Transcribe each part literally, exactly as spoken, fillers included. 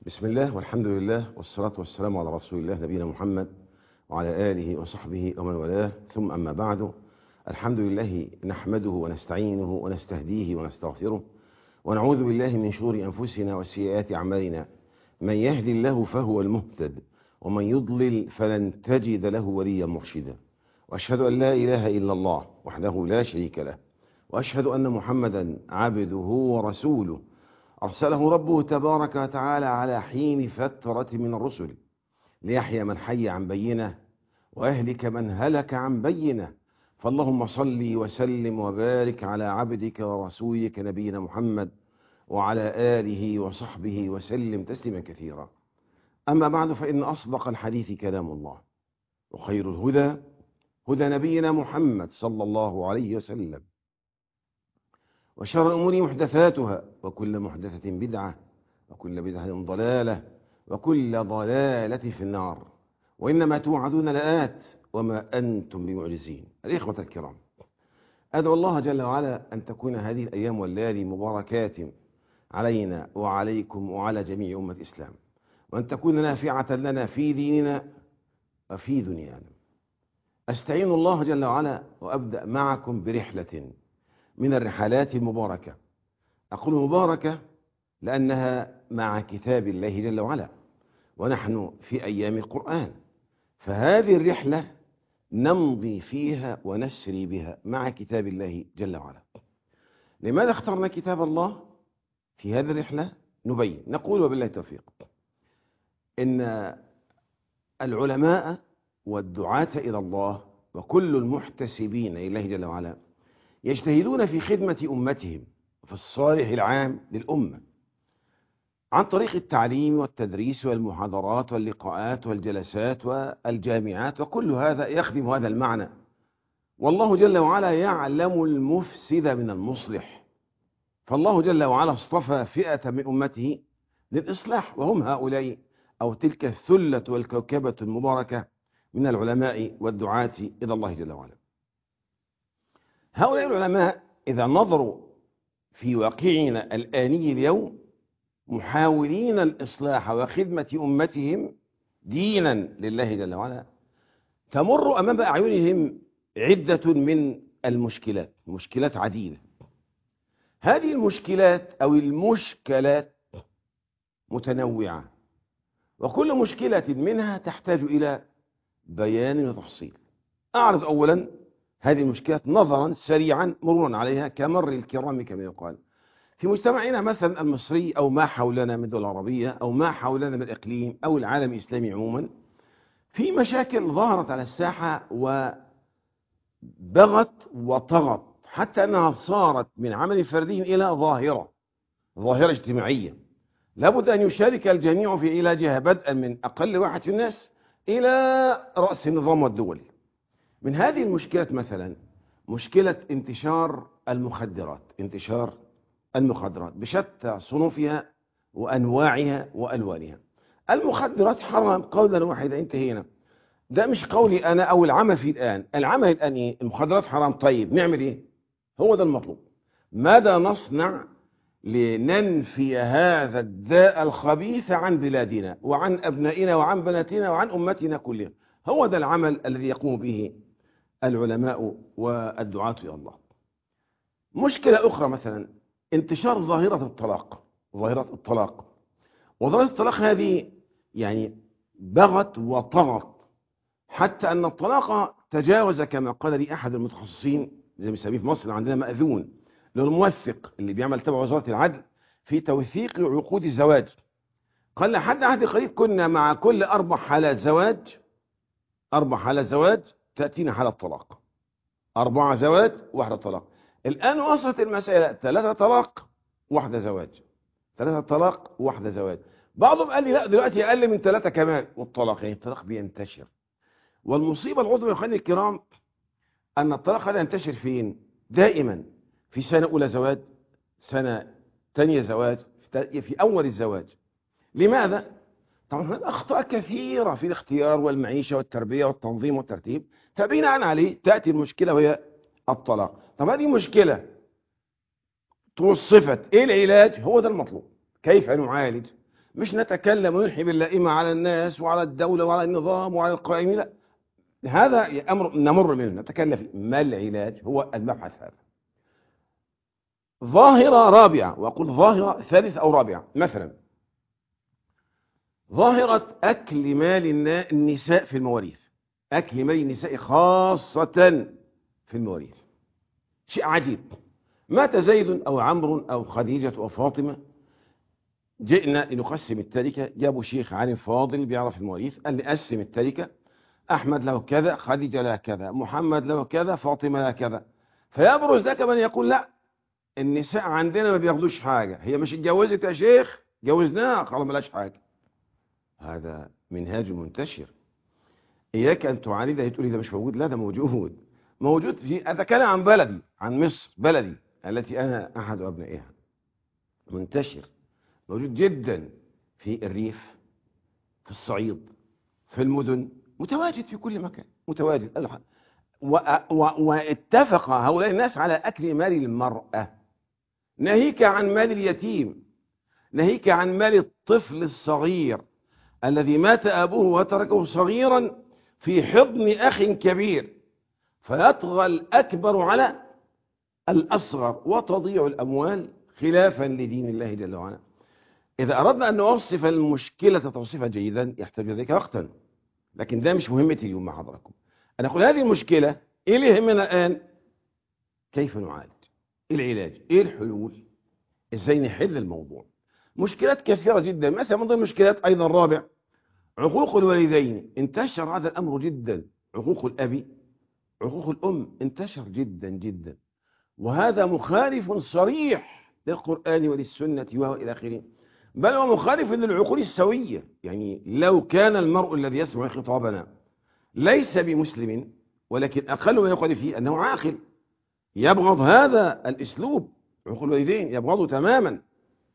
بسم الله والحمد لله والصلاة والسلام على رسول الله نبينا محمد وعلى آله وصحبه ومن والاه، ثم أما بعد. الحمد لله نحمده ونستعينه ونستهديه ونستغفره ونعوذ بالله من شرور أنفسنا وسيئات أعمالنا. من يهد الله فهو المهتد، ومن يضلل فلن تجد له وليا مرشدا. وأشهد أن لا إله إلا الله وحده لا شريك له، وأشهد أن محمدا عبده ورسوله أرسله ربه تبارك وتعالى على حين فترة من الرسل ليحيى من حي عن بينه وأهلك من هلك عن بينه. فاللهم صل وسلم وبارك على عبدك ورسولك نبينا محمد وعلى آله وصحبه وسلم تسليما كثيرا. أما بعد، فإن أصدق الحديث كلام الله، وخير الهدى هدى نبينا محمد صلى الله عليه وسلم، وشر الأمور محدثاتها، وكل محدثة بدعة، وكل بدعة ضلالة، وكل ضلالة في النار. وإنما توعدون لآت وما أنتم بمعجزين. الإخوة الكرام، أدعو الله جل وعلا أن تكون هذه الأيام والليالي مباركات علينا وعليكم وعلى جميع أمة الإسلام، وأن تكون نافعة لنا في ديننا وفي دنيانا. أستعين الله جل وعلا وأبدأ معكم برحلة من الرحلات المباركة. أقول مباركة لأنها مع كتاب الله جل وعلا، ونحن في أيام القرآن، فهذه الرحلة نمضي فيها ونسري بها مع كتاب الله جل وعلا. لماذا اخترنا كتاب الله في هذه الرحلة؟ نبين. نقول وبالله التوفيق إن العلماء والدعاة إلى الله وكل المحتسبين إلى الله جل وعلا يجتهدون في خدمة أمتهم في الصالح العام للأمة عن طريق التعليم والتدريس والمحاضرات واللقاءات والجلسات والجامعات، وكل هذا يخدم هذا المعنى. والله جل وعلا يعلم المفسد من المصلح، فالله جل وعلا اصطفى فئة من أمته للإصلاح، وهم هؤلاء أو تلك الثلة والكوكبة المباركة من العلماء والدعاة إلى الله جل وعلا. هؤلاء العلماء إذا نظروا في واقعنا الآني اليوم محاولين الإصلاح وخدمة أمتهم دينا لله جل وعلا، تمر أمام أعينهم عدة من المشكلات، مشكلات عديدة. هذه المشكلات أو المشكلات متنوعة، وكل مشكلة منها تحتاج إلى بيان وتفصيل. أعرض أولا هذه المشكلات نظرا سريعا مرورا عليها كمر الكرام كما يقال. في مجتمعنا مثلا المصري أو ما حولنا من دول عربية أو ما حولنا من الإقليم أو العالم الإسلامي عموما، في مشاكل ظهرت على الساحة وبغت وطغت حتى أنها صارت من عمل فردي إلى ظاهرة ظاهرة اجتماعية لابد أن يشارك الجميع في علاجها، بدءا من أقل واحد في الناس إلى رأس النظام والدول. من هذه المشكلات مثلا مشكلة انتشار المخدرات، انتشار المخدرات بشتى صنوفها وأنواعها وألوانها. المخدرات حرام قولا واحدا، انتهينا. ده مش قولي أنا أو العمل فيه الآن. العمل الآن إيه؟ المخدرات حرام، طيب نعمل إيه؟ هو ده المطلوب. ماذا نصنع لننفي هذا الداء الخبيث عن بلادنا وعن أبنائنا وعن بناتنا وعن أمتنا كلها؟ هو ده العمل الذي يقوم به العلماء والدعاة إلى الله. مشكلة أخرى مثلا انتشار ظاهرة الطلاق. ظاهرة الطلاق وظاهرة الطلاق هذه يعني بغت وطغت حتى أن الطلاق تجاوز، كما قال لي أحد المتخصصين زي ما بنسميه في مصر عندنا مأذون، للموثق اللي بيعمل تبع وزارة العدل في توثيق عقود الزواج، قال لحد عهد قريب كنا مع كل أربع حالات زواج أربع حالات زواج تأتينا حالة طلاق، أربعة زواج واحدة طلاق. الآن وصلت المسألة ثلاثة طلاق واحدة زواج، ثلاثة طلاق واحدة زواج. بعضهم قال لي لا دلوقتي أقل من ثلاثة كمان والطلاق، يعني الطلاق بينتشر. والمصيبة العظمى يا أخواني الكرام أن الطلاق هذا ينتشر فين؟ دائما في سنة أولى زواج، سنة ثانية زواج، في أول الزواج. لماذا؟ طبعا هناك أخطاء كثيرة في الاختيار والمعيشة والتربية والتنظيم والترتيب، فبناء عليه تأتي المشكلة وهي الطلاق. طب هذه مشكلة توصفت، إيه العلاج؟ هو ده المطلوب. كيف نعالج؟ مش نتكلم وننحي باللائمة على الناس وعلى الدولة وعلى النظام وعلى القائمين، لا، هذا أمر نمر منه، نتكلم فيه. ما العلاج؟ هو المبحث هذا. ظاهرة رابعة، وأقول ظاهرة ثالثة أو رابعة، مثلا ظاهرة أكل مال النساء في المواريث، أكل مال النساء خاصة في المواريث. شيء عجيب، مات زيد أو عمرو أو خديجة أو فاطمة، جئنا لنقسم التركة، جابوا شيخ عالم فاضل بيعرف المواريث، قال لي قسم التركة، أحمد له كذا، خديجة لها كذا، محمد له كذا، فاطمة لها كذا. فيبرز لك من يقول لا، النساء عندنا ما بياخدوش حاجة، هي مش اتجوزت يا شيخ، جوزناها خلاص ملاش حاجة. هذا منهاج منتشر، إياك أن تعاندها تقولي ده مش موجود، لا ده موجود، موجود. في أتكلم عن بلدي، عن مصر، بلدي التي أنا أحد أبنائها، منتشر، موجود جدا في الريف، في الصعيد، في المدن، متواجد في كل مكان، متواجد. و... و... واتفق هؤلاء الناس على أكل مال المرأة، ناهيك عن مال اليتيم، ناهيك عن مال الطفل الصغير الذي مات أبوه وتركه صغيرا في حضن أخ كبير، فيطغى الأكبر على الأصغر وتضيع الأموال خلافا لدين الله جل وعلا. إذا أردنا أن نوصف المشكلة توصيفا جيدا يحتاج ذلك وقتا، لكن ده مش مهمتي اليوم مع حضراتكم. أنا أقول هذه المشكلة، إيه اللي يهمنا الآن؟ كيف نعالج؟ إيه العلاج؟ إيه الحلول؟ إزاي نحل الموضوع؟ مشكلات كثيرة جدا. مثلا من ضمن المشكلات أيضا الرابع، عقوق الوالدين. انتشر هذا الأمر جدا، عقوق الأب، عقوق الأم انتشر جدا جدا، وهذا مخالف صريح للقرآن وللسنة وإلى آخره، بل هو مخالف للعقول السوية. يعني لو كان المرء الذي يسمع خطابنا ليس بمسلم، ولكن أقل ما يقال فيه أنه عاقل، يبغض هذا الأسلوب، عقوق الوالدين يبغضه تماما،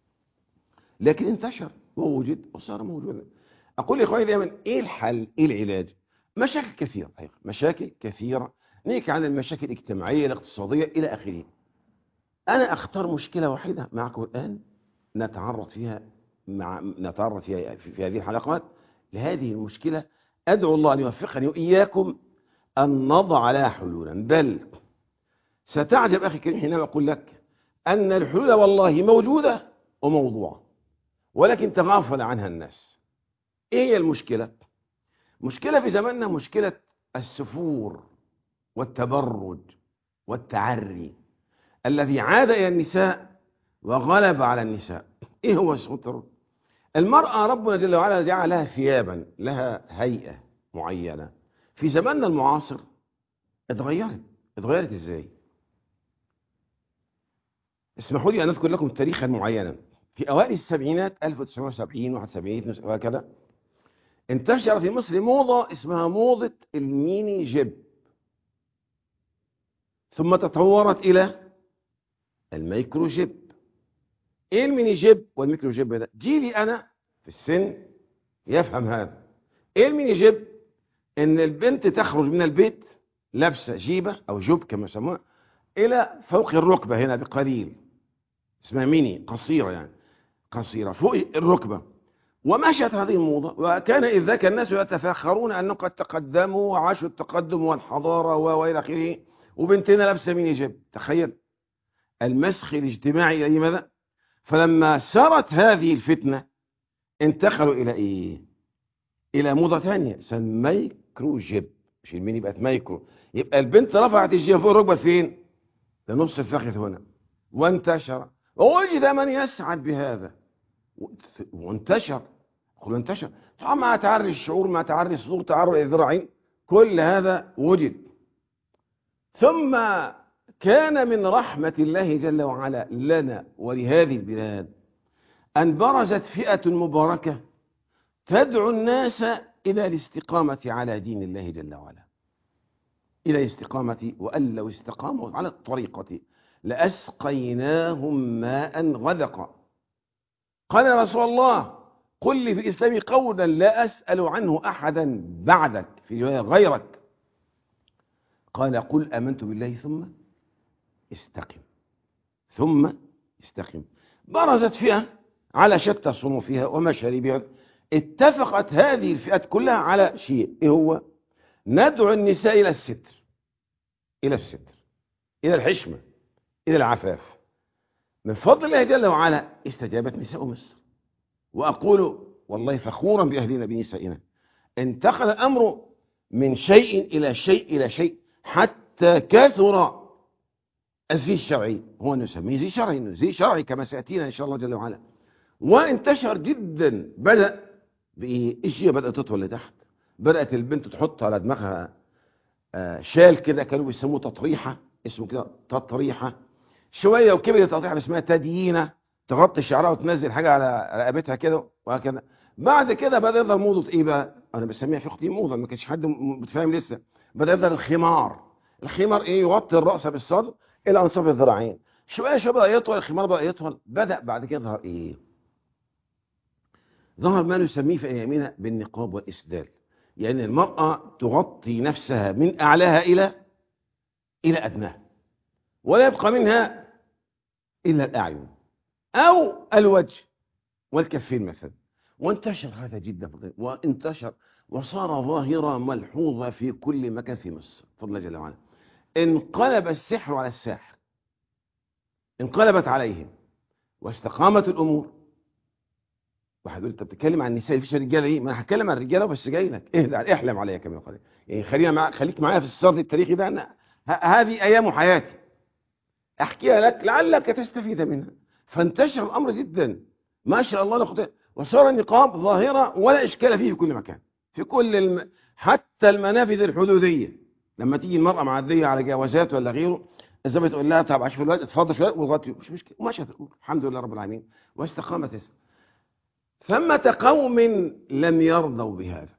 لكن انتشر ووجد وصار موجودا. أقول لإخواني دائما، إيه الحل؟ إيه العلاج؟ مشاكل كثيرة، مشاكل كثيرة، نيك عن المشاكل الاجتماعية الاقتصادية إلى آخره. أنا أختار مشكلة واحدة معكم الآن نتعرض فيها مع نتعرض فيها في, في هذه الحلقات لهذه المشكلة. أدعو الله أن يوفقني وإياكم أن نضع لها حلولا، بل ستعجب أخي الكريم حينما أقول لك أن الحلول والله موجودة وموضوعة، ولكن تغافل عنها الناس. إيه هي المشكلة؟ مشكلة في زماننا مشكلة السفور والتبرج والتعري الذي عاد إلى النساء وغلب على النساء. إيه هو السفور؟ المرأة ربنا جل وعلا جعل لها ثيابا، لها هيئة معينة. في زماننا المعاصر اتغيرت. اتغيرت إزاي؟ اسمحوا لي أن أذكر لكم تاريخا معينا. في أوائل السبعينات، ألف وتسعمائة وسبعين، واحد وسبعين وهكذا، انتشر في مصر موضة اسمها موضة الميني جيب، ثم تطورت إلى الميكرو جيب. إيه الميني جيب والميكرو جيب ده؟ جيلي أنا في السن يفهم هذا. إيه الميني جيب؟ إن البنت تخرج من البيت لابسة جيبة أو جوب كما يسموها إلى فوق الركبة هنا بقليل، اسمها ميني، قصيرة يعني، قصيرة فوق الركبة. ومشت هذه الموضة، وكان إذ ذاك الناس يتفاخرون أنهم قد تقدموا وعاشوا التقدم والحضارة وإلى آخره، وبنتنا لابسة ميني جيب. تخيل المسخ الاجتماعي إلى ماذا؟ فلما سرت هذه الفتنة انتقلوا إلى إيه؟ إلى موضة ثانية، اسمها مايكرو جيب، مش الميني بقت مايكرو. يبقى البنت رفعت الجيب فوق الركبة فين؟ لنص الفخذ هنا، وانتشر، ووجد من يسعد بهذا وانتشر. قل انتشر طبعا مع تعري الشعور، مع تعري الصدور، تعري الذراعين، كل هذا وجد. ثم كان من رحمة الله جل وعلا لنا ولهذه البلاد أن برزت فئة مباركة تدعو الناس إلى الاستقامة على دين الله جل وعلا، إلى الاستقامة، وأن لو استقاموا على الطريقة لأسقيناهم ماء غدقا. قال يا رسول الله قل لي في الإسلام قولا لا أسأل عنه أحدا بعدك، في رواية غيرك. قال قل آمنت بالله ثم استقم، ثم استقم. برزت فئة على شتى صنوفها ومشاربها. اتفقت هذه الفئات كلها على شيء، ايه هو؟ ندعو النساء الى الستر، الى الستر، الى الحشمه، الى العفاف. من فضل الله جل وعلا استجابت نساء مصر، واقول والله فخورا باهلنا بنسائنا. انتقل الامر من شيء الى شيء الى شيء، حتى كثر الزي الشرعي، هو نسميه زي شرعي، زي شرعي كما سياتينا ان شاء الله جل وعلا. وانتشر جدا. بدا بايه؟ الشيء بدات تطول لتحت، بدات البنت تحط على دماغها آه شال كده، كانوا بيسموه تطريحه، اسمه كده تطريحه. شويه وكبر التطريحه اسمها تديينه، تغطي شعرها وتنزل حاجه على رقبتها كده وهكذا. بعد كده بدا يظهر موضه ايه بقى؟ انا بسميها في اختي موضه، ما كانش حد متفاهم لسه. بدا يظهر الخمار. الخمار ايه؟ يغطي الراس بالصدر الى انصاف الذراعين. شويه شويه بدا يطول الخمار، بدا يطول. بدا بعد كده يظهر ايه؟ ظهر ما نسميه في ايامنا بالنقاب والاسدال. يعني المراه تغطي نفسها من اعلاها الى الى ادناها، ولا يبقى منها الا الاعين او الوجه والكفين مثلا. وانتشر هذا جدا، وانتشر وصار ظاهرة ملحوظة في كل مكان في مصر بفضل الله جل وعلا. انقلب السحر على الساحر، انقلبت عليهم واستقامت الامور. واحد يقول انت بتتكلم عن النساء فيش رجاله؟ ايه؟ ما انا هتكلم عن الرجاله بس جاي لك. اهدى، احلم عليا كمان قليل. يعني خلينا مع... خليك معايا في السرد التاريخي ده. أنا... ه... هذه ايام حياتي احكيها لك لعلك تستفيد منها. فانتشر الامر جدا ما شاء الله، لقد وصار النقاب ظاهره ولا اشكال فيه في كل مكان، في كل الم... حتى المنافذ الحدوديه. لما تيجي المراه معديه على جوازات ولا غيره، اذا بتقول لها طب اشوف الوقت اتفضل شويه وغطي، مش مشكله، ومشت الامور الحمد لله رب العالمين واستقامت. ثمة قوم لم يرضوا بهذا،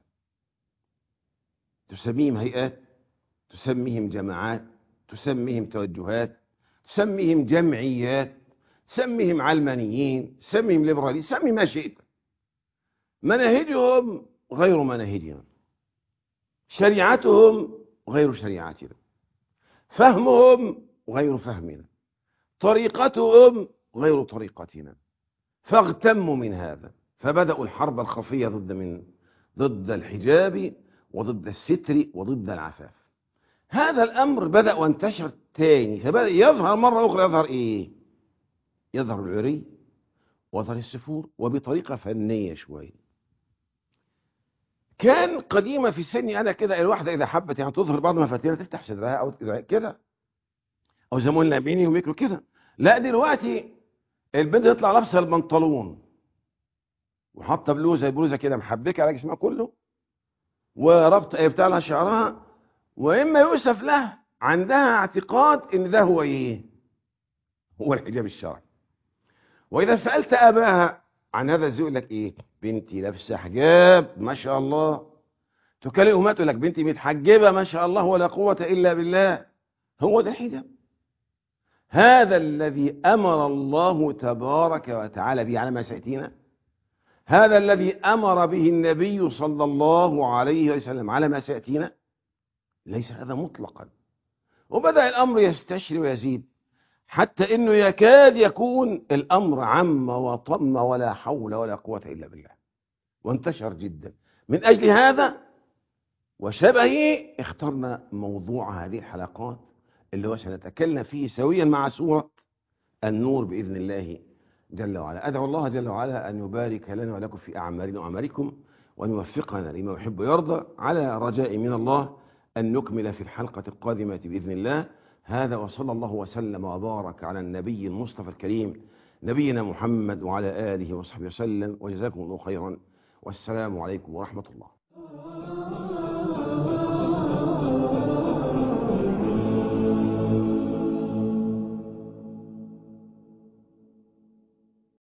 تسميهم هيئات، تسميهم جماعات، تسميهم توجهات، تسميهم جمعيات، سميهم علمانيين، سميهم ليبراليين، سمي ما شئت. مناهجهم غير مناهجنا، شريعتهم غير شريعتنا، فهمهم غير فهمنا، طريقتهم غير طريقتنا. فاغتموا من هذا، فبدأوا الحرب الخفية ضد من ضد الحجاب وضد الستر وضد العفاف. هذا الأمر بدأ وانتشر تاني، فبدأ يظهر مرة أخرى. يظهر إيه؟ يظهر العري ويظهر السفور، وبطريقة فنية شوية. كان قديمة في سني أنا كده، الواحدة إذا حبت يعني تظهر بعض مفاتيحها تفتح صدرها أو كده، أو زي ما قلنا بيني وبينكم كده. لا دلوقتي البنت تطلع لابسة البنطلون وحاطة بلوزة بلوزة كده محبكة على جسمها كله، وربط بتاع لها شعرها، وإما يؤسف له عندها اعتقاد إن ده هو إيه؟ هو الحجاب الشرعي. وإذا سألت أباها عن هذا الزي يقول لك إيه؟ بنتي لابسة حجاب ما شاء الله. تكلم أمها تقول لك بنتي متحجبة ما شاء الله ولا قوة إلا بالله. هو ده الحجاب، هذا الذي أمر الله تبارك وتعالى به على ما سيأتينا، هذا الذي أمر به النبي صلى الله عليه وسلم على ما سيأتينا. ليس هذا مطلقا. وبدأ الأمر يستشري ويزيد، حتى إنه يكاد يكون الأمر عم وطم ولا حول ولا قوة إلا بالله، وانتشر جدا. من أجل هذا وشبهه اخترنا موضوع هذه الحلقات اللي هو سنتكلم فيه سويا مع سورة النور بإذن الله جل وعلا. أدعو الله جل وعلا أن يبارك لنا ولكم في أعمالنا وأعمالكم، وأن يوفقنا لما يحب ويرضى، على رجاء من الله أن نكمل في الحلقة القادمة بإذن الله. هذا وصلى الله وسلم وبارك على النبي المصطفى الكريم نبينا محمد وعلى آله وصحبه وسلم، وجزاكم الله خيرا، والسلام عليكم ورحمة الله.